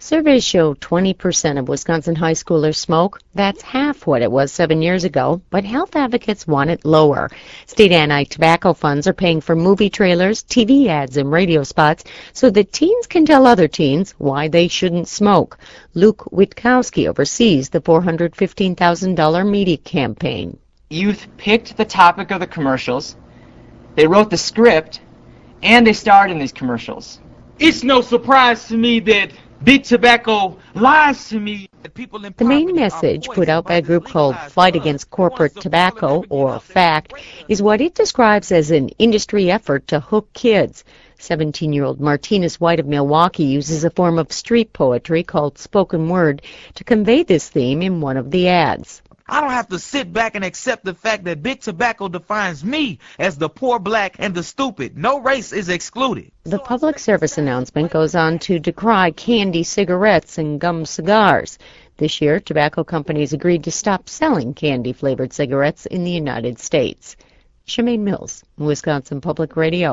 Surveys show 20% of Wisconsin high schoolers smoke. That's half what it was 7 years ago, but health advocates want it lower. State anti-tobacco funds are paying for movie trailers, TV ads, and radio spots so that teens can tell other teens why they shouldn't smoke. Luke Witkowski oversees the $415,000 media campaign. Youth picked the topic of the commercials, they wrote the script, and they starred in these commercials. It's no surprise to me that Big Tobacco lies to me. The main message put out by a group called Fight Against Corporate Tobacco, or FACT, is what it describes as an industry effort to hook kids. 17-year-old Martinez White of Milwaukee uses a form of street poetry called spoken word to convey this theme in one of the ads. I don't have to sit back and accept the fact that Big Tobacco defines me as the poor, black, and the stupid. No race is excluded. The public service announcement goes on to decry candy cigarettes and gum cigars. This year, tobacco companies agreed to stop selling candy-flavored cigarettes in the United States. Shemaine Mills, Wisconsin Public Radio.